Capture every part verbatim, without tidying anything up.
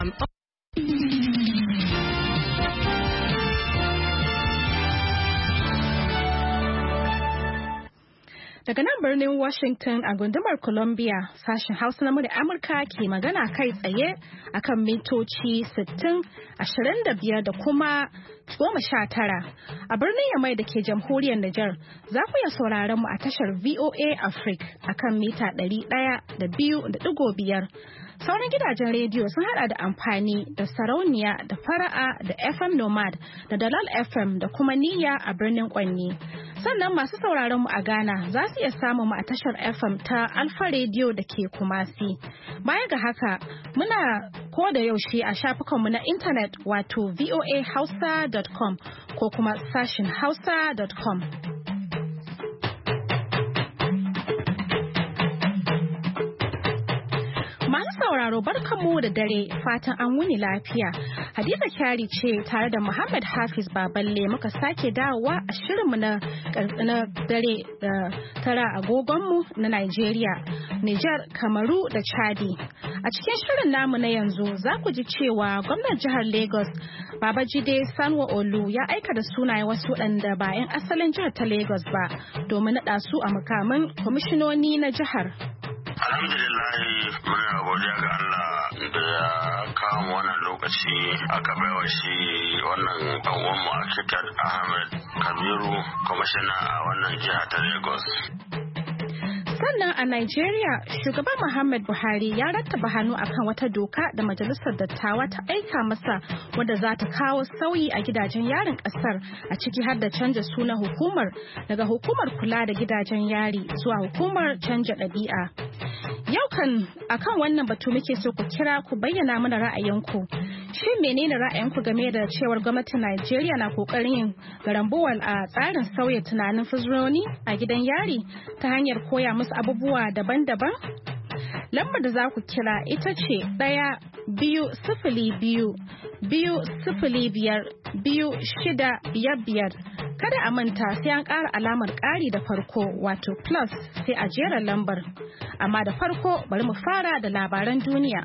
Daga nan birnin Washington a gundumar Columbia, sashen Hausa na murya Amurka ke magana kai tsaye akan mitoci sittin, ashirin da biyar da kuma goma sha tara. A birnin Yamai da ke jamhuriyar Nijar, za ku iya sauraron mu a tashar V O A Africa akan mita ɗari ɗaya da biyu da ɗigo biyar. Sauran gidajen rediyo sun hada da amfani da sarauniya da fara'a da F M Nomad da Dalal F M da kuma Niyya a birnin Kwanni. Sannan masu sauraron mu a Ghana za su iya samun mu a tashar F M ta Alpha Radio da ke Kumasi. Baya ga haka, muna ko da yaushe a shafukanmu na intanet wato v o a hausa dot com ko kuma sashin hausa dot com. Masu sauraro barkanmu da dare, fatan an wuni lafiya. Hadiza Kyari ce tare da Muhammad Hafiz Baballe muka sake dawowa a shirinmu na na dare da tara agogonmu na Nigeria, Niger, Kamaru da Chadi. A cikin shirin namu na yanzu za ku ji cewa gwamnan jihar Lagos Babajide Sanwo-Olu ya aika da sunayen wasu waɗanda ba 'yan asalin jihar ta Lagos ba domin naɗa su a mukamin kwamishinoni na jihar. Alhamdulillah muna godiya ga Allah da ya kawo wannan lokaci aka baiwa shi wannan dan uwan mu Akitat Ahmed Kabiru kwamishina a wannan jiha ta Lagos. Sannan a Nigeria, shugaban Muhammad Buhari ya rattaba hannu akan wata doka da majalisar dattawa ta aika masa wadda za ta kawo sauyi a gidajen yarin kasar, a ciki har da canja sunan hukumar daga hukumar kula da gidajen yari zuwa hukumar canja ɗabi'a. Yau kan akan wannan batu muke so ku kira ku bayyana mana ra'ayinku. Shin menene ra'ayinku game da cewar gwamnatin Najeriya na kokarin yin garambuwal a tsarin sauya tunanin fursunoni a gidan yari ta hanyar koya musu abubuwa daban-daban? Lambar da za ku kira ita ce ɗaya biyu sifili biyu biyu sifili biyar biyu shida biyar biyar. Kada a manta sai an ƙara alamar ƙari da farko wato plus sai a jera lambar. Amma da farko bari mu fara da labaran duniya.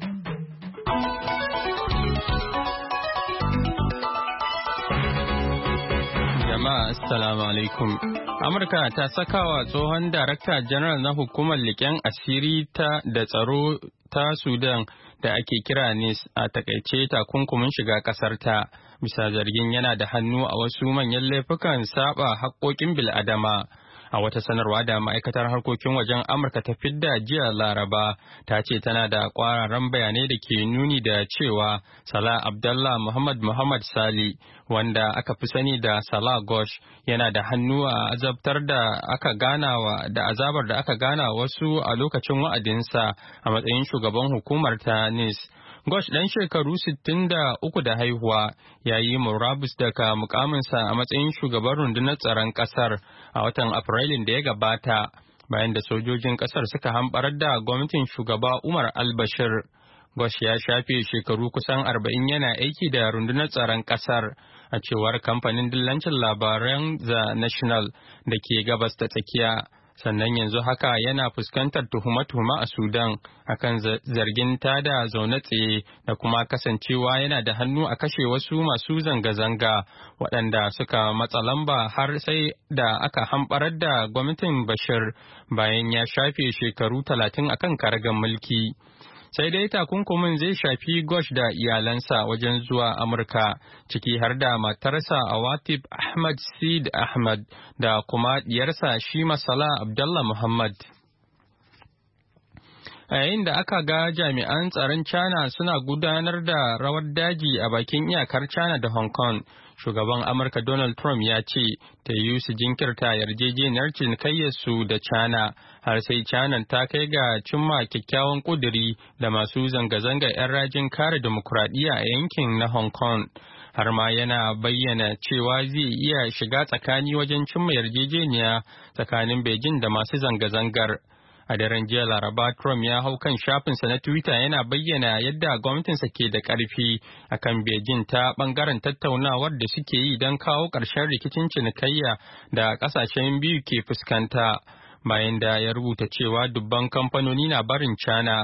Jama'a assalamu alaikum. Amurka ta sakawa tsohon darakta janar na hukumar leƙen asiri ta da tsaro ta Sudan da ake kira N I S a takaice takunkumin shiga ƙasar ta bisa zargin yana da hannu a wasu manyan laifukan saba haƙƙoƙin bil'adama. A wata sanarwa da ma'aikatar harkokin wajen Amurka ta fidda jiya Laraba ta ce tana da ƙwararan bayanai da ke nuni da cewa Salah Abdallah Muhammad Muhammad Sali, wanda aka fi sani da Salah Gosh, yana da hannu a azabtar da aka ganawa da azabar da aka gana wasu a lokacin wa'adinsa a matsayin shugaban hukumar ta N I S. Gosh ɗan shekaru sittin da uku da haihuwa ya yi murabus daga mukaminsa a matsayin shugaban rundunar tsaron ƙasar a watan Afrilun da ya gabata bayan da sojojin ƙasar suka hamɓarar da gwamnatin shugaba Umar al-Bashir. Gosh ya shafe shekaru kusan arba'in yana aiki da rundunar tsaron ƙasar a cewar kamfanin dillancin labaran The National da ke gabas ta tsakiya. Sannan yanzu haka yana fuskantar tuhume-tuhume a Sudan akan zargin tada zaune tsaye da kuma kasancewa yana da hannu a kashe wasu masu zanga-zanga waɗanda suka matsa lamba har sai da aka hamɓarar da gwamnatin Bashir bayan ya shafe shekaru talatin akan karagar mulki. Sai dai takunkumin zai shafi Gosh da iyalansa wajen zuwa Amurka, ciki har da matarsa Awatib Ahmad Sid Ahmad da kuma diyarsa Shima Salah Abdallah Muhammad. A yayin da aka ga jami'an tsaron China suna gudanar da rawar daji a bakin iyakar China da Hong Kong, shugaban Amurka Donald Trump ya ce ta yi su jinkirta yarjejeniyar cinikayyarsu da China har sai China ta kai ga cimma kyakkyawan ƙuduri da masu zanga-zanga 'yan rajin kare dimokuraɗiyya a yankin na Hong Kong. Har ma yana bayyana cewa zai iya shiga tsakani wajen cimma yarjejeniya tsakanin Beijing da masu zanga-zangar. A daren jiya Laraba, Trump ya hau kan shafinsa na Twitter yana bayyana yadda gwamnatinsa ke da ƙarfi akan Beijing ta ɓangaren tattaunawar da suke yi don kawo ƙarshen rikicin cinikayya da ƙasashen biyu ke fuskanta. Bayan da ya rubuta cewa dubban kamfanoni na barin China.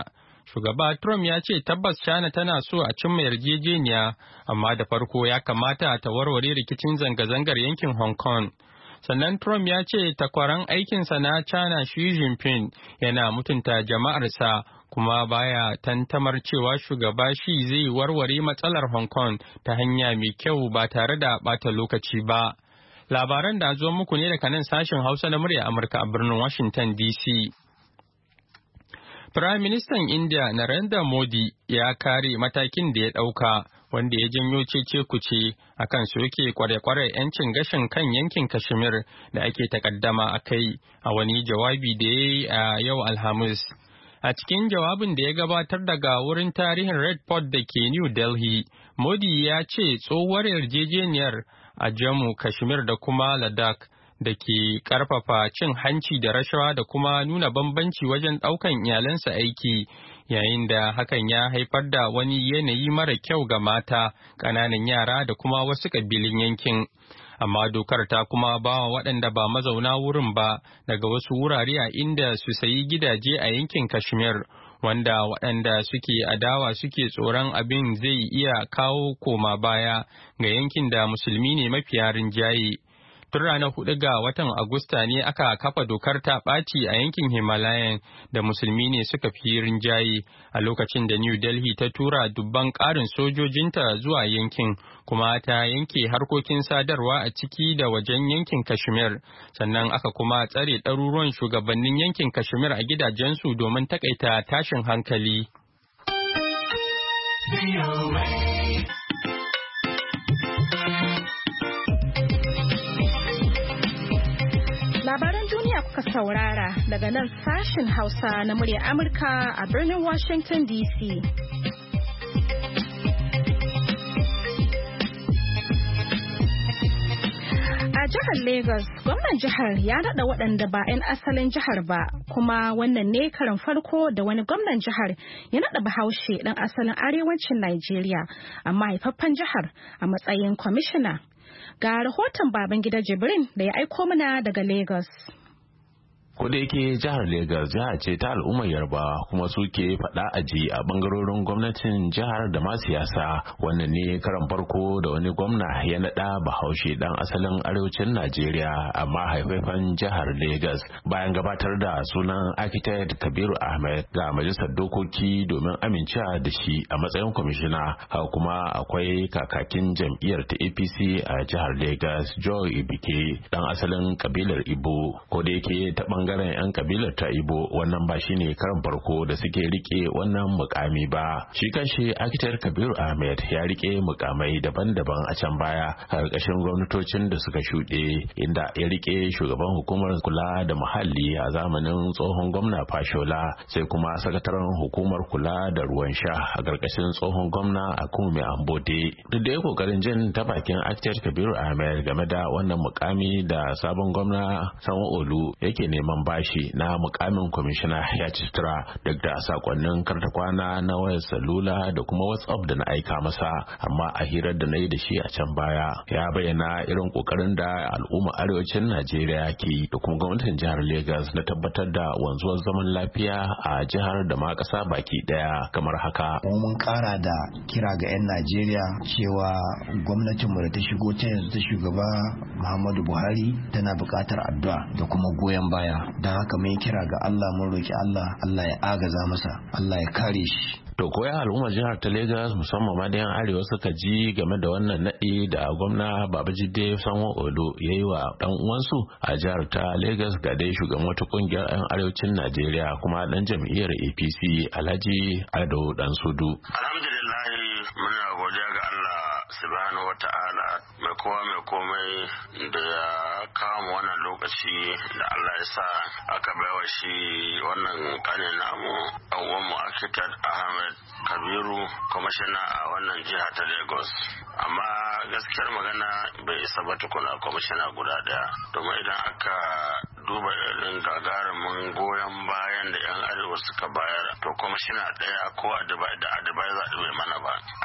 Shugaba Trump ya ce tabbas China tana so a cimma yarjejeniya, amma da farko ya kamata ta warware rikicin zanga-zangar yankin Hong Kong. Sannan Trump ya ce takwaran aikinsa na China Xi Jinping yana mutunta jama'arsa kuma baya tantamar cewa shugaba Xi zai warware matsalar Hong Kong ta hanya mai kyau ba tare da ɓata lokaci ba. Labaran da zo muku ne daga nan sashen Hausa na murya Amurka a birnin Washington D C. Firaministan India Narendra Modi ya kare matakin da ya ɗauka wanda ya janyo cece-kuce a kan soke kware-kware 'yancin gashin kan yankin Kashmir da ake takaddama a kai a wani jawabi da ya yi a yau Alhamis. A cikin jawabin da ya gabatar daga wurin tarihin Red Fort da ke New Delhi, Modi ya ce tsohuwar yarjejeniyar a Jammu, Kashmir da kuma Ladakh da ke karfafa cin hanci da rashawa da kuma nuna bambanci wajen ɗaukan iyalansa aiki, yayin da hakan ya haifar da wani yanayi mara kyau ga mata, ƙananan yara da kuma wasu ƙabilun yankin. Amma dokar ta kuma ba wa waɗanda ba mazauna wurin ba daga wasu wurare a inda su sayi gidaje a yankin Kashmir, wanda waɗanda suke adawa suke tsoron abin zai iya kawo koma baya ga yankin da musulmi ne mafiya rinjaye. Tun ranar hudu ga watan Agusta ne aka kafa dokar ta ɓaci a yankin Himalayan da musulmi ne suka fi rinjaye a lokacin da New Delhi ta tura dubban ƙarin sojojinta zuwa yankin, kuma ta yanke harkokin sadarwa a ciki da wajen yankin Kashmir. Sannan aka kuma tsare ɗaruruwan shugabannin yankin Kashmir a gidajensu domin takaita tashin hankali. Labaran duniya kuka saurara daga nan sashen Hausa na muryar Amurka a birnin Washington D C. A jihar Lagos, gwamnan jihar ya naɗa waɗanda ba 'yan asalin jihar ba, kuma wannan ne karin farko da wani gwamnan jihar ya naɗa Bahaushe ɗan asalin arewacin Najeriya, amma haifaffen jihar a matsayin kwamishina. Ga rahoton Babangida Jibrin da ya aiko mana daga Lagos. Koda yake jihar Legas jiha ce ta al'ummar Yarbawa kuma suke faɗa aji a bangarorin gwamnatin jihar da ma siyasa, wannan ne karan farko da wani gwamna ya naɗa Bahaushe dan asalin arewacin Najeriya amma haifafan jihar Legas bayan gabatar da sunan Architect Kabiru Ahmed ga majalisar dokoki domin amincewa da shi a matsayin kwamishina. Haka kuma akwai kakakin jam'iyyar ta A P C a jihar Legas Joe Ibike dan asalin kabilar Ibo. Koda yake ta bangaren 'yan kabilar ta Ibo wannan ba shine karan farko da suke rike wannan mukami ba. Shi kanshi Architect Kabiru Ahmed ya rike mukamai daban-daban a can baya a ƙarƙashin gwamnatocin da suka shuɗe, inda ya rike shugaban hukumar kula da muhalli a zamanin tsohon gwamna Fashola, sai kuma sakataren hukumar kula da ruwan sha a ƙarƙashin tsohon gwamna Akunmi Ambode. Duk da ya kokarin jin ta bakin Architect Kabiru Ahmed game da wannan mukami da sabon gwamna Sanwo-Olu yake neman bashi na mukamin kwamishina ya citira duk da sakonnin karta kwana na wayar salula da kuma WhatsApp da na aika masa, amma a hirar da na yi da shi a can baya ya bayyana irin kokarin da al'umma arewacin Najeriya ke da kuma gwamnatin jihar Legas na tabbatar da wanzuwar zaman lafiya a jihar da ma ƙasa baki daya kamar haka. Mun kara da kira ga 'yan Najeriya cewa gwamnatinmu da ta shigo ta yanzu ta shugaba Muhammadu Buhari tana buƙatar addu'a da kuma goyon baya. Don haka mai kira ga Allah, mun roki Allah Allah ya agaza masa, Allah ya kare shi. To koya al'ummar jihar ta Legas musamman ma da yan arewa suka ji game da wannan naɗi da gwamna Babajide Sanwo-Olu ya yi wa ɗan uwansu a jihar ta Legas ga dai shugaban wata ƙungiyar 'yan arewacin Najeriya kuma ɗan jam'iyyar A P C Alhaji Ado Dansudu. Alhamdulillah muna godiya ga Allah subhanahu wa ta'ala mai kowa mai komai da ya kawo wannan lokaci da Allah ya sa aka baiwa shi wannan kanin namu ɗan uwanmu Architect Ahmed Kabiru kwamishina a wannan jiha ta Lagos. Amma gaskiyar magana bai isa ba tukuna kwamishina guda daya, domin idan aka duba irin gagarumin goyon bayan da 'yan arewa suka bayar to kwamishina daya ko da adibai za bai mana ba. Akalla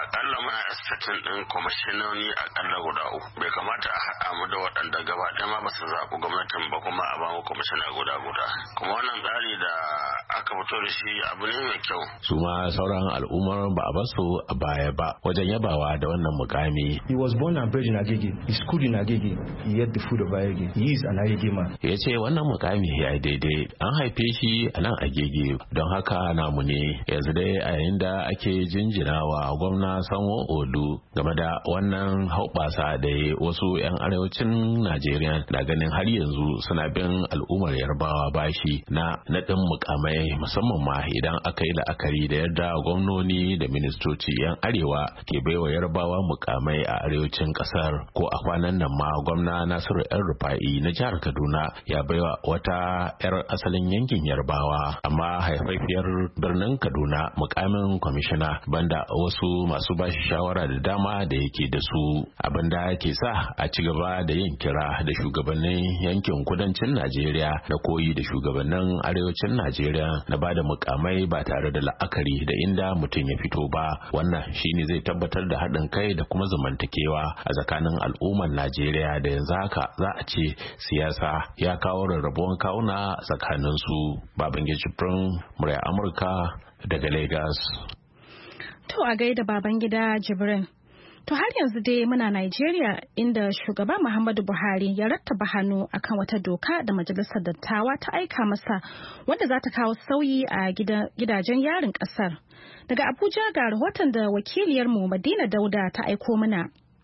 muna estatin ɗin kwamishinoni akalla guda uku. Bai kamata a haɗa mu da waɗanda gaba ɗaya ma ba su zaɓi gwamnatin ba kuma a ba mu kwamishina guda guda. Kuma wannan tsari da aka fito da shi abu ne mai kyau. Su ma sauran al'ummar ba a basu a baya ba wajen yabawa da wannan mukami. He was born and bred in Agege. He schooled in Agege. He ate the food of Agege. He is an Agege man. Ya ce wannan mukami ya yi daidai. An haife shi a nan Agege don haka namu ne. Yanzu dai a yayin da ake jinjinawa gwamna Sanwo-Olu game da wannan haubasa da wasu 'yan arewacin Najeriya na ganin har yanzu suna bin al'ummar Yarbawa bashi na naɗin mukamai musamman ma idan aka yi la'akari da yadda gwamnoni da ministoci 'yan arewa ke baiwa Yarbawa mukamai a arewacin kasar. Ko a kwanan nan ma gwamna Nasiru El Rufa'i na jihar Kaduna ya baiwa wata 'yar asalin yankin Yarbawa amma haifaifiyar birnin Kaduna mukamin kwamishina banda wasu masu bashi shawara da dama da yake da su, abinda ke sa a ci gaba da yin kira da shugabannin yankin kudancin Najeriya da koyi da shugabannin arewacin Najeriya na bada mukamai ba tare da la'akari da inda mutum ya fito ba. Wannan shine zai tabbatar da haɗin kai da kuma zamantakewa a tsakanin al'ummar Najeriya da yanzu haka za a ce siyasa ya kawo rarrabuwar kawuna tsakanin su. Babangida Jibrin, murya Amurka daga Lagos. To a gaida Babangida Jibrin. To har yanzu dai muna Najeriya inda shugaba Muhammadu Buhari ya rattaba hannu akan wata doka da majalisar dattawa ta aika masa wanda za ta kawo sauyi a gidajen yarin kasar. Daga Abuja ga rahoton da wakiliyarmu Madina Dauda ta aiko mana.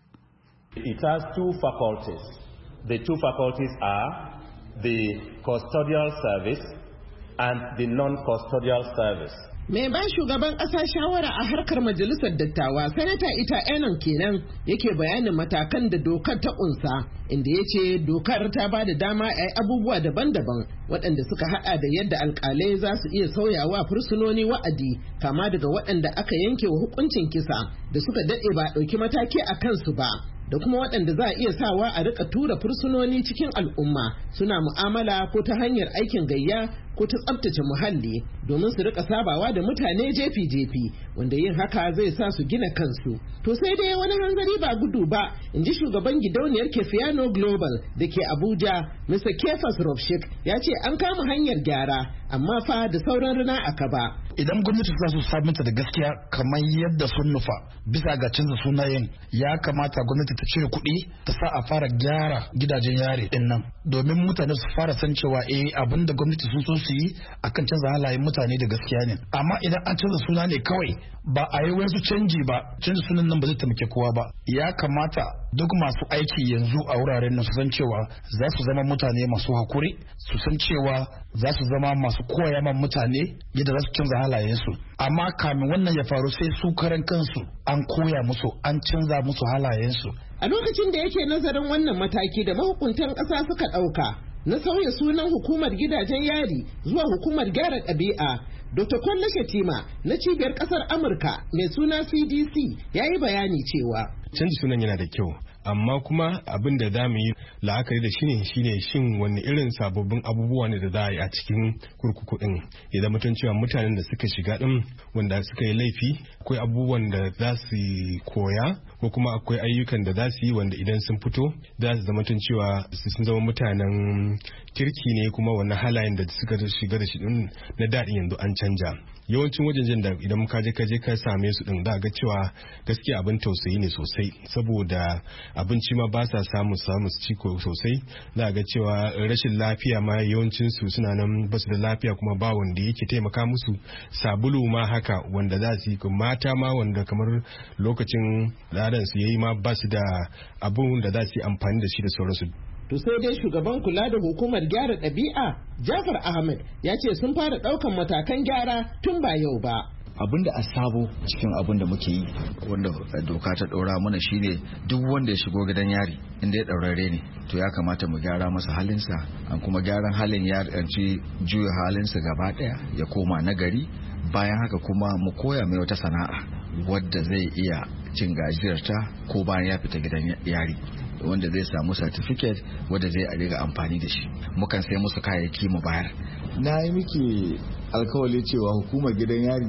It has two faculties. The two faculties are the custodial service and the non-custodial service. Mai ba shugaban ƙasa shawara a harkar majalisar dattawa sanata ita enon kenan yake bayanin matakan da dokar ta ƙunsa, inda ya ce dokar ta ba da dama a yi abubuwa daban-daban waɗanda suka haɗa da yadda alƙalai za su iya sauyawa fursunoni wa'adi kama daga waɗanda aka yanke wa hukuncin kisa da suka daɗe ba ɗauki mataki a kansu ba, da kuma waɗanda za a iya sawa a rika tura fursunoni cikin al'umma suna mu'amala ko ta hanyar aikin gayya ko ta tsabtace muhalli domin su rika sabawa da mutane jefi-jefi, wanda yin haka zai sa su gina kansu. To sai dai wani hanzari ba gudu ba, in ji shugaban gidauniyar Kefiano Global da ke Abuja, Mister Kefas Rovshik, ya ce an kama hanyar gyara amma fa da sauran rina a kaba. Idan gwamnati za su sabunta da gaskiya kamar yadda sun nufa bisa ga canza sunayen, ya kamata gwamnati ta cire kuɗi ta sa a fara gyara gidajen yari din nan domin mutane su fara san cewa eh abin da gwamnati sun so su yi akan canza halayen mutane da gaskiya ne. Amma idan an canza suna ne kawai ba a yi wasu canji ba, canza sunan nan ba zai taimake kowa ba. Ya kamata duk masu aiki yanzu a wuraren nan su san cewa za su zama mutane masu hakuri, su san cewa za su zama masu koya man mutane yadda za su canza halayensu. Amma kamin wannan ya faru sai su karan kansu an koya musu, an canza musu halayensu. A lokacin da yake nazarin wannan mataki da mahukuntan ƙasa suka ɗauka na sauya sunan hukumar gidajen yari zuwa hukumar gyara ɗabi'a, Doctor Kwalla Shatima na cibiyar ƙasar Amurka mai suna C D C ya yi bayani cewa canji sunan yana da kyau, amma kuma abin da za mu yi la'akari da shi ne shine shin wani irin sababbin abubuwa ne da za a yi a cikin kurkuku din, ya zama cewa mutanen da suka shiga din wanda suka yi laifi akwai abubuwan da za su koya ko kuma akwai ayyukan da za su yi wanda idan sun fito za su zama cewa sun zama mutanen kirki ne, kuma wannan halayen da suka shiga da shi din na daɗin yanzu an canja. Yawancin wajejen da idan ka je ka je ka same su din za ga cewa gaskiya abin tausayi ne sosai, saboda abinci ma ba sa samu samu su ci sosai. Za ga cewa rashin lafiya ma yawancin su suna nan ba su da lafiya kuma ba wanda yake taimaka musu. Sabulu ma haka wanda za su yi, mata ma wanda kamar lokacin ladan su yayi ma ba su da abun da za su yi amfani da shi da sauransu. To sai dai shugaban kula da hukumar gyara ɗabi'a Jafar Ahmed ya ce sun fara ɗaukan matakan gyara tun ba yau ba. Abin da a sabo cikin abin da muke yi wanda doka ta ɗaura mana shine duk wanda ya shigo gidan yari inda ya ɗaurare ne to ya kamata mu gyara masa halinsa, an kuma gyaran halin ya ɗanci juya halinsa gaba ɗaya ya koma nagari. Bayan haka kuma mu koya mai wata sana'a wadda zai iya cin gajiyarta ko bayan ya fita gidan yari, wanda zai samu certificate wanda zai a riga amfani da shi. Mukan sai musu kayayyaki mu bayar. Na yi miki alkawali cewa hukumar gidan yari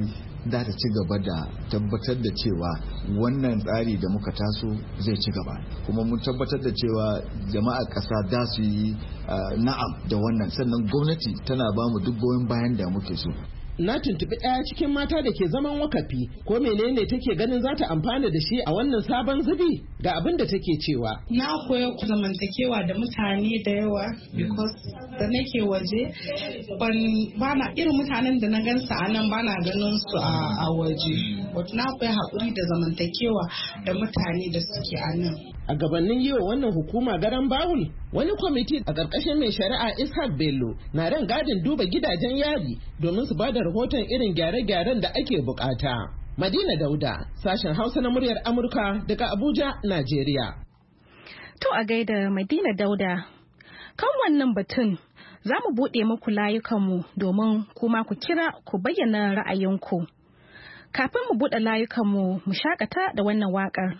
za ta ci gaba da tabbatar da cewa wannan tsari da muka taso zai ci gaba, kuma mun tabbatar da cewa jama'a ƙasa da su yi na'am da wannan, sannan gwamnati tana ba mu duk goyon bayan da muke so. Na tuntuɓi ɗaya cikin mata da ke zaman wakafi ko menene take ganin za ta amfana da shi a wannan sabon zubi, ga abin da take cewa. Na koya zamantakewa da mutane da yawa because da nake waje ban bana irin mutanen da na gansa a nan bana ganin su a waje. Wato na koya haƙuri da zamantakewa da mutane da suke a nan. A gabanin yi wa wannan hukuma garan bawul, wani kwamiti a ƙarƙashin mai shari'a Ishaq Bello na ran gadin duba gidajen yari domin su ba da rahoton irin gyare-gyaren da ake bukata. Madina Dauda, sashen Hausa na muryar Amurka daga Abuja, Najeriya. To a gaida Madina Dauda. Kan wannan batun za mu buɗe muku layukanmu domin kuma ku kira ku bayyana ra'ayinku. Kafin mu buɗe layukanmu mu shakata da wannan waƙar.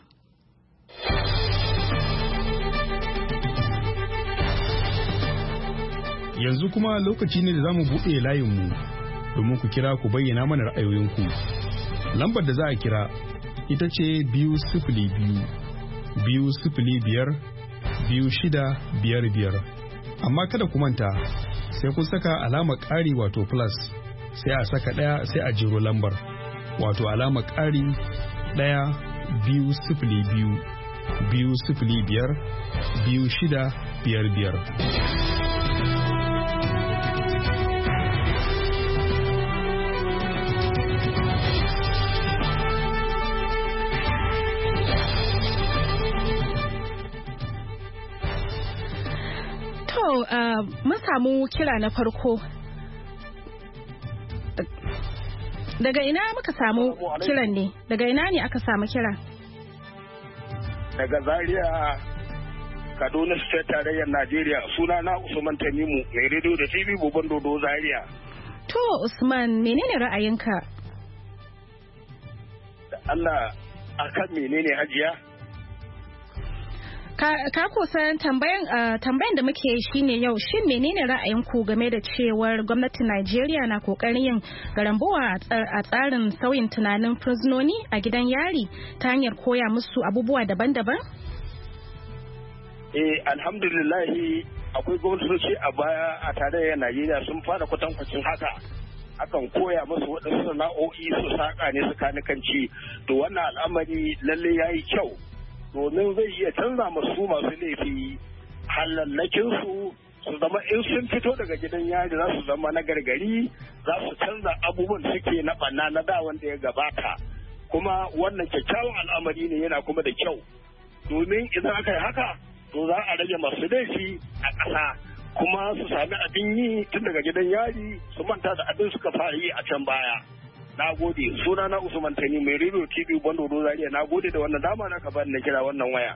Yanzu kuma lokaci ne da za mu buɗe layinmu domin ku kira ku bayyana mana ra'ayoyinku. Lambar da za a kira ita ce biyu sifili biyu, biyu sifili biyar, biyu shida biyar biyar. Amma kada ku manta sai kun saka alamar ƙari wato plus, sai a saka ɗaya sai a jiro lambar. Wato alamar ƙari ɗaya biyu sifili biyu, biyu sifili biyar, biyu shida biyar biyar. Uh, mun samu kira na farko. Daga ina muka samu kiran ne? Daga ina ne aka samu kira? Daga Zaria, Kaduna State tarayyar Najeriya. Suna na Usman Tanimu, mai rediyo da T V Boban Dodo Zaria. To Usman, menene ra'ayinka? Da Allah akan menene hajiya? Ka, ka kusan tambayan uh, tambayan da muke shine yau, shin menene ra'ayinku game da cewar gwamnatin Najeriya na kokarin yin garambuwa a tsarin sauyin tunanin fursunoni a gidan yari ta hanyar koya musu abubuwa daban-daban? Eh, alhamdulillah akwai gwamnatoci a baya a tarayyar Najeriya sun fara kwatankwacin haka. Akan koya musu waɗansu sana'o'i su saƙa ne su kanikanci. To wannan al'amari lalle yayi kyau. Domin zai iya canza masu masu laifi halallakinsu su zama in sun fito daga gidan yari za su zama na gargari, za su canza abubuwan suke na ɓanna na da wanda ya gabata. Kuma wannan kyakkyawan al'amari ne yana kuma da kyau. Domin idan aka yi haka to za a rage masu laifi a ƙasa kuma su sami abin yi tun daga gidan yari su manta da abin suka fara yi a can baya. Na gode, suna na Usman Tani mai rediyo T V Bando Zaria. Na gode da wannan dama na ka bani na kira wannan waya.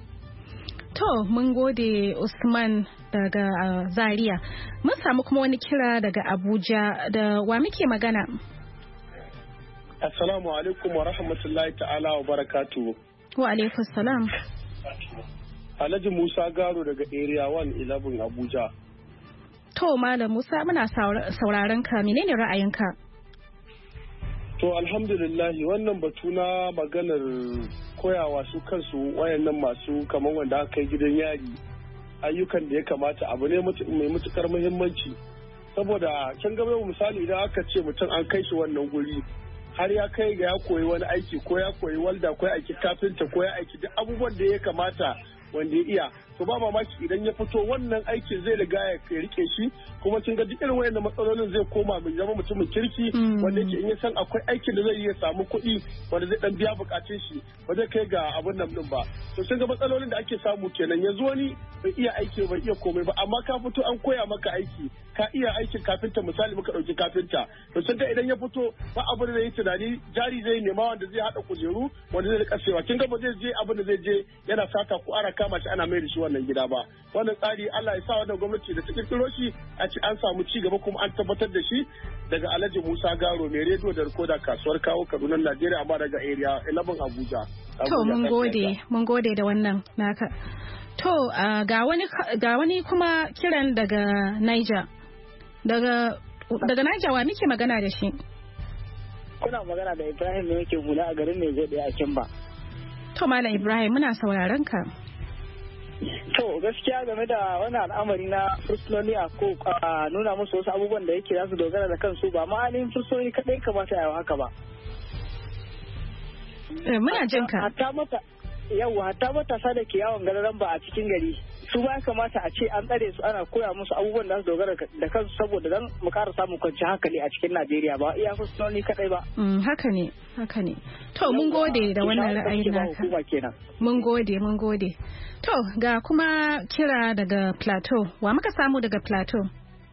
To, mun gode Usman daga uh, Zaria. Mun samu kuma wani kira daga Abuja, da wa muke magana? Assalamu alaikum wa rahmatullahi ta'ala wa barakatuhu. Wa alaikum salam. Alhaji Musa Garo daga Area one eleven Abuja. To, Malam Musa, muna sauraron ka, menene ra'ayinka? To alhamdulillah wannan batu na maganar koyawa su kansu wayannan masu kamar wanda aka yi gidan yari ayyukan da ya kamata abu ne mai matukar muhimmanci, saboda can gaba misali idan aka ce mutum an kai shi wannan guri har ya kai ga ya koyi wani aiki ko ya koyi walda ko ya aiki kafinta ko ya aiki duk abubuwan da ya kamata wanda ya iya, to ba mamaki idan ya fito wannan aikin zai riga ya rike shi, kuma kin ga duk irin wayannan matsalolin zai koma mai zama mutumin kirki wanda yake in ya san akwai aikin da zai iya samu kuɗi wanda zai dan biya bukatun shi ba zai kai ga abun nan din ba. To kin ga matsalolin da ake samu kenan, yanzu wani bai iya aiki bai iya komai ba amma ka fito an koya maka aiki, ka iya aikin kafinta misali muka dauki kafinta, to kin ga idan ya fito ba abu da zai tunani jari zai nema wanda zai hada kujeru wanda zai rika sewa, kin ga ba zai je abin da zai je yana sata ko ara kama shi ana mai da shi wannan gida ba. Wannan tsari Allah ya sa wannan gwamnati da ta kirkiro shi a ci an samu ci gaba kuma an tabbatar da shi. Daga Alhaji Musa Garo mai rediyo da rikoda kasuwar kawo Kaduna Najeriya amma daga area eleven Abuja. To mun gode mun gode da wannan naka. To uh, ga wani ga wani kuma kiran daga Niger. Daga daga Niger wa muke magana da shi? kuna magana da Ibrahim ne yake hula a garin mai gode a Kimba. To Malam Ibrahim muna sauraron ka. To gaskiya game da wani al'amari na fursunoni a ko nuna musu wasu abubuwan da yake za su dogara da kansu ba ma ainihin fursunoni kaɗai kamata a yi haka ba. Muna jin ka. Hatta mata yau hatta matasa da ke yawon gararan ba a cikin gari su ba kamata a ce an tsare su ana koya musu abubuwan da su dogara da kansu saboda dan mu ƙara samun kwanciyar hankali a cikin Najeriya ba iya fursunoni kaɗai ba. Haka ne haka ne. To mun gode da wannan ra'ayin naka. Mun gode mun gode. To ga kuma kira daga Plateau. Wa muka samu daga Plateau?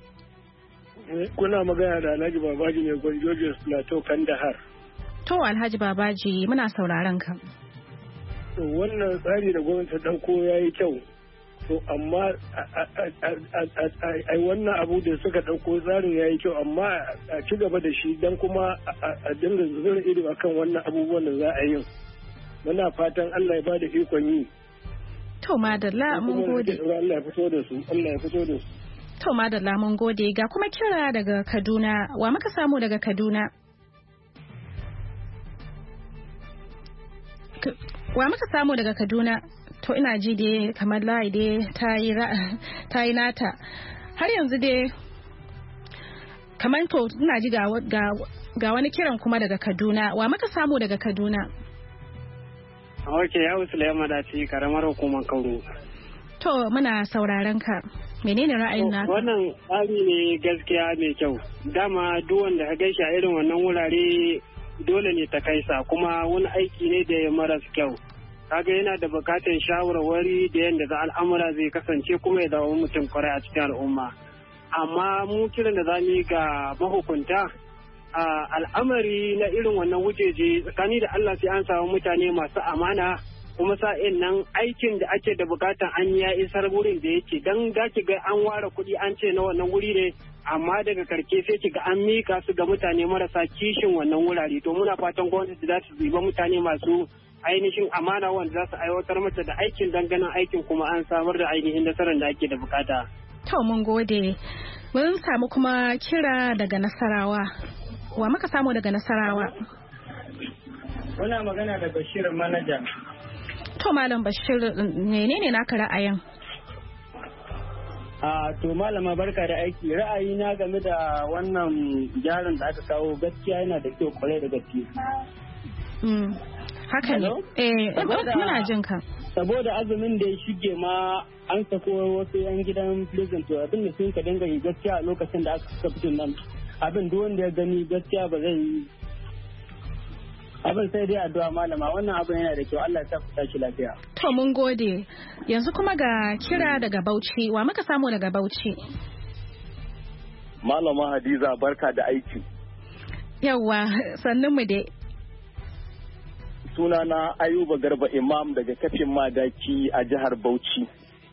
Kuna magana da Alhaji Babaji ne Gonjojin Plateau Kandahar. To Alhaji Babaji muna sauraron ka. To wannan tsari da gwamnati ta dauko yayi kyau. To amma ai wannan abu da suka dauko tsarin yayi kyau amma a ci gaba da shi dan kuma a dinga zura ido akan wannan abubuwan da za a yi. Muna fatan Allah ya bada ikon yi. To madalla mun gode. Allah ya fito da su, Allah ya fito da su. To madalla mun gode ga kuma kira daga Kaduna. Wa muka samu daga Kaduna? Wa muka samu daga Kaduna? To ina ji dai kamar layi dai ta yi nata. Har yanzu dai kamar to ina ji ga wani kiran kuma daga Kaduna. Wa muka samu daga Kaduna? Ok, ya Sulaiman da ci karamar hukumar Kauru. To muna sauraron ka. Menene ra'ayin naka? Wannan tsari ne gaskiya mai kyau. Dama duk wanda ka gaishe a irin wannan wurare dole ne ta kaisa kuma wani aiki ne da maras kyau. Kaga yana da bukatar shawarwari da yadda za al'amura zai kasance kuma ya zama mutum kwarai a cikin al'umma. Amma mu kiran da za mu yi ga mahukunta a al'amari na irin wannan wujeje tsakani da Allah sai an samu mutane masu amana kuma sa'in nan aikin da ake da bukatan an ya isar wurin da yake dan da ki ga an ware kuɗi an ce na wannan wuri ne amma daga karke sai ki ga an mika su ga mutane marasa kishin wannan wurare to muna fatan gwamnati za su zuba mutane masu ainihin amana wanda za su aiwatar mata da aikin danganin aikin kuma an samar da ainihin nasarar da ake da bukata. To mun gode. Mun samu kuma kira daga Nasarawa. Wa muka samu daga Nasarawa? Muna magana da Bashir manaja. To Malam Bashir menene naka ra'ayin? A to malama barka da aiki ra'ayi na game da wannan gyaran da aka kawo gaskiya yana da kyau kwarai da gaske. Mm. Haka ne. Eh muna jin ka. Saboda azumin da ya shige ma an sako wasu yan gidan prison to abin da sun ka dinga yi gaskiya a lokacin da aka fito nan abin duk wanda ya gani gaskiya ba zai yi abin sai dai addu'a malama wannan abin yana da kyau Allah ya sa shi lafiya. To mun gode yanzu kuma ga kira daga Bauchi wa muka samu daga Bauchi. Malama Hadiza barka da aiki. Yawwa sannun mu dai. Sunana Ayuba Garba Imam daga kafin madaki a jihar Bauchi.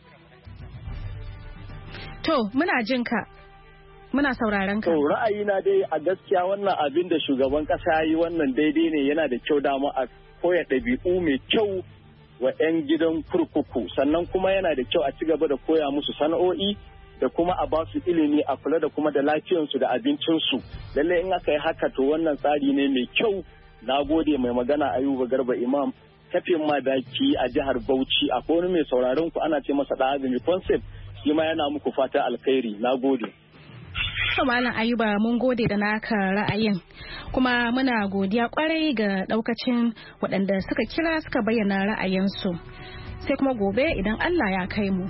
To muna jin ka. Muna sauraron ka. To ra'ayina dai a gaskiya wannan abin da shugaban kasa yi wannan daidai ne yana da kyau dama a koya ɗabi'u mai kyau wa 'yan gidan kurkuku sannan kuma yana da kyau a ci gaba da koya musu sana'o'i da kuma a ba su ilimi a kula da kuma da lafiyarsu da abincinsu. Lallai in aka yi haka to wannan tsari ne mai kyau. Na gode mai magana Ayuba Garba Imam kafin madaki a jihar Bauchi akwai wani mai sauraron ku ana ce masa da azumi concept shi ma yana muku fata alkhairi na gode. To Malam Ayuba mun gode da naka ra'ayin kuma muna godiya kwarai ga daukacin waɗanda suka kira suka bayyana ra'ayinsu sai kuma gobe idan Allah ya kai mu.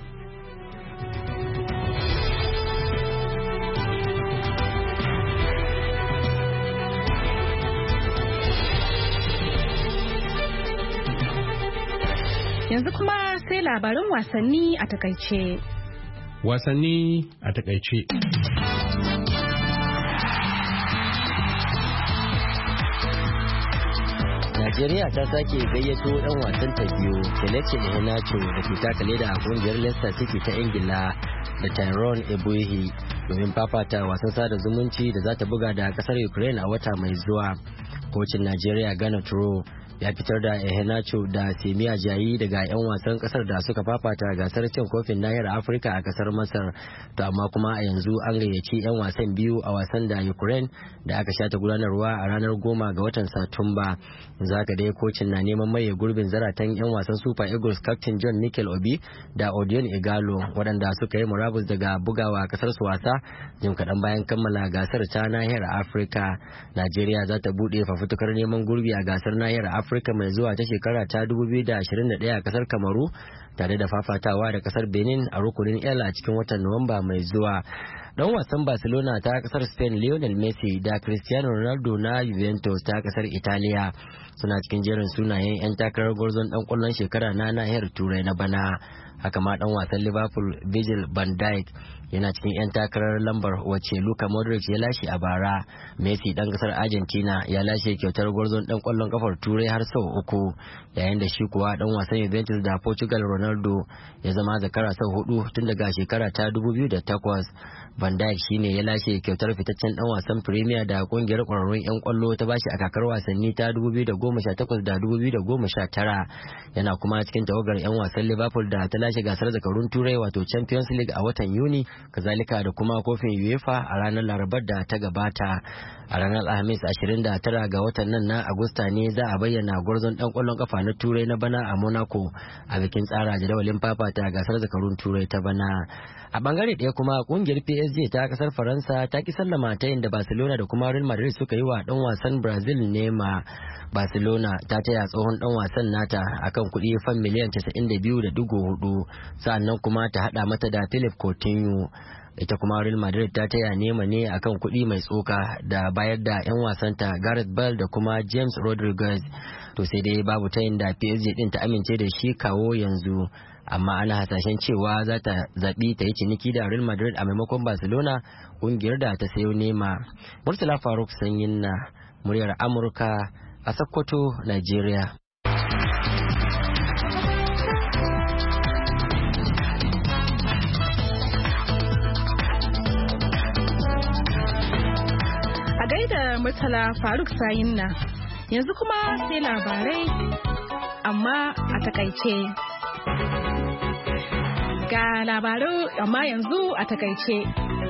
Yanzu kuma sai labarin wasanni a takaice. Wasanni a takaice. Najeriya ta sake gayyato ɗan wasan ta biyu Kelechi Iheanacho da ke taka leda a kungiyar Leicester City ta Ingila da Tyrone Ebuehi domin fafata wasan sada zumunci da za ta buga da kasar Ukraine a wata mai zuwa. Kocin Najeriya Ghana Turo ya fitar da Iheanacho da Semi Ajayi daga 'yan wasan kasar da suka fafata gasar cin kofin nahiyar Afirka a kasar Masar. To amma kuma a yanzu an gayyaci 'yan wasan biyu a wasan da Ukraine da aka sha ta gudanarwa a ranar goma ga watan Satumba. Zaka dai kocin na neman maye gurbin zaratan 'yan wasan Super Eagles Captain John Mikel Obi da Odion Igalo waɗanda suka yi murabus daga bugawa kasar su wasa jim kaɗan bayan kammala gasar ta nahiyar Afirka. Najeriya za ta buɗe fafutukar neman gurbi a gasar nahiyar Afirka mai zuwa ta shekara ta dubu biyu da ashirin da ɗaya a kasar Kamaru tare da fafatawa da kasar Benin a rukunin L a cikin watan Nuwamba mai zuwa. Dan wasan Barcelona ta kasar Spain Lionel Messi da Cristiano Ronaldo na Juventus ta kasar Italiya suna cikin jerin sunayen 'yan takarar gwarzon dan kwallon shekara na nahiyar Turai na bana. Haka ma dan wasan Liverpool Virgil van Dijk yana cikin 'yan takarar lambar wacce Luka Modric ya lashe a bara. Messi dan kasar Argentina ya lashe kyautar gwarzon dan kwallon kafar Turai har sau uku, yayin da shi kuwa dan wasan Juventus da Portugal Ronaldo ya zama zakara sau hudu tun daga shekara ta dubu biyu da takwas. Van Dijk shine ya lashe kyautar fitaccen dan wasan Premier da kungiyar kwararrun 'yan kwallo ta bashi a kakar wasanni ta dubu biyu da goma sha takwas da dubu biyu da goma sha tara. Yana kuma cikin tawagar 'yan wasan Liverpool da ta lashe gasar zakarun Turai wato Champions League a watan Yuni, kazalika da kuma kofin UEFA a ranar Larabar da ta gabata. A ranar Alhamis ashirin da tara ga watan nan na Agusta ne za a bayyana gwarzon dan kwallon kafa na Turai na bana a Monaco a bikin tsara jadawalin fafata gasar zakarun Turai ta bana. A bangare ɗaya kuma kungiyar P S G ta kasar Faransa ta ki sallama ta yin da Barcelona da kuma Real Madrid suka yi wa dan wasan Brazil Neymar. Barcelona ta taya tsohon dan wasan nata akan kuɗi fan miliyan casa'in da biyu da digo hudu, sa'annan kuma ta hada mata da Philip Coutinho. Ita kuma Real Madrid ta taya Neymar ne akan kuɗi mai tsoka da bayar da 'yan wasanta Gareth Bale da kuma James Rodriguez. To sai dai babu tayin da P S G din ta amince da shi kawo yanzu. Amma ana hasashen cewa za ta zaɓi ta yi ciniki da Real Madrid a maimakon Barcelona, ƙungiyar da ta sayo Neymar. Murtala Faruk Sanyin na muryar Amurka a Sokoto, Nigeria. A gaida Murtala Faruk Sanyin na, yanzu kuma sai labarai amma a takaice. Ga labaru amma yanzu a takaice.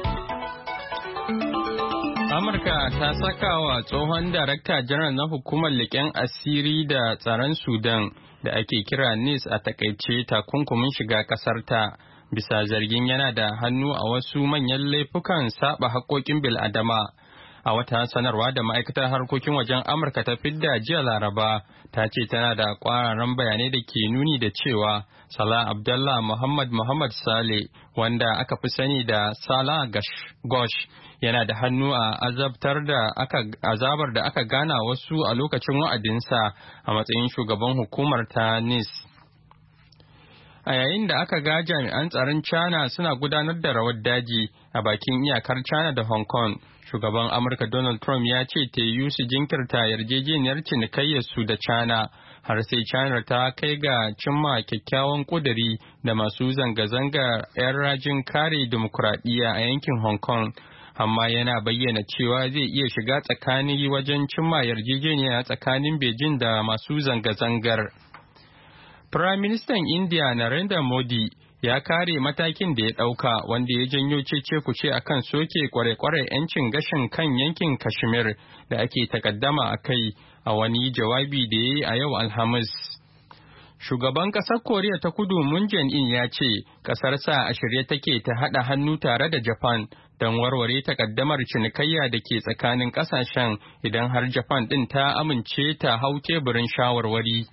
Amurka ta saka wa tsohon darakta janar na hukumar leƙen asiri da tsaron Sudan da ake kira N I S a takaice takunkumin shiga ƙasar ta bisa zargin yana da hannu a wasu manyan laifukan saba haƙƙoƙin bil'adama. A wata sanarwa da ma'aikatar harkokin wajen Amurka ta fidda jiya Laraba ta ce tana da ƙwararan bayanai da ke nuni da cewa Salah Abdullah Muhammad Muhammad Saleh, wanda aka fi sani da Salah Gosh, yana da hannu a azabtar da aka azabar da aka gana wasu a lokacin wa'adinsa a matsayin shugaban hukumar ta N I S. A yayin da aka ga jami'an tsaron China suna gudanar da rawar daji a bakin iyakar China da Hong Kong, shugaban Amurka Donald Trump ya ce ta yiwu su jinkirta yarjejeniyar cinikayyarsu da China har sai China ta kai ga cimma kyakkyawan kuduri da masu zanga-zanga 'yan rajin kare dimokuraɗiyya a yankin Hong Kong. Amma yana bayyana cewa zai iya shiga tsakani wajen cimma yarjejeniya tsakanin Beijing da masu zanga-zangar. Firaministan India Narendra Modi ya kare matakin da ya ɗauka wanda ya janyo cece-kuce a kan soke kware-kware 'yancin gashin kan yankin Kashmir da ake takaddama a kai a wani jawabi da ya yi a yau Alhamis. Shugaban ƙasar Koriya ta Kudu Moon Jae-in ya ce ƙasarsa a shirye take ta haɗa hannu tare da Japan don warware takaddamar cinikayya da ke tsakanin ƙasashen idan har Japan ɗin ta amince ta hau teburin shawarwari.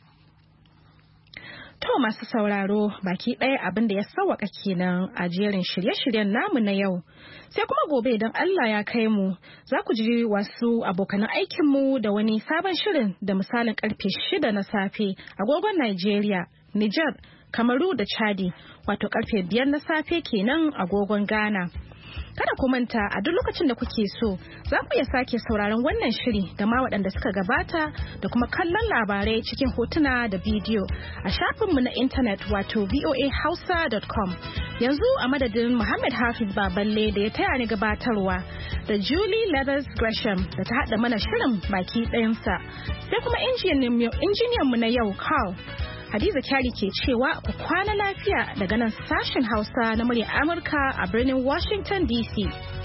To masu sauraro baki ɗaya abin da ya sawaka kenan a jerin shirye-shiryen namu na yau. Sai kuma gobe idan Allah ya kai mu za ku ji wasu abokanan aikinmu da wani sabon shirin da misalin karfe shida na safe agogon Nigeria, Niger, Kamaru da Chadi, wato karfe biyar na safe kenan agogon Ghana. Kada ku manta a duk lokacin da kuke so za ku iya sake sauraron wannan shiri da ma waɗanda suka gabata da kuma kallon labarai cikin hotuna da bidiyo a shafinmu na intanet wato voa hausa dot com. Yanzu a madadin Muhammad Hafiz Baballe da ya taya ni gabatarwa da Julie Leathers Gresham da ta haɗa mana shirin baki ɗayansa sai kuma injiniyanmu na yau Carl. Hadiza Kyari ke cewa ku kwana lafiya daga nan sashen Hausa na muryar Amurka a birnin Washington D C.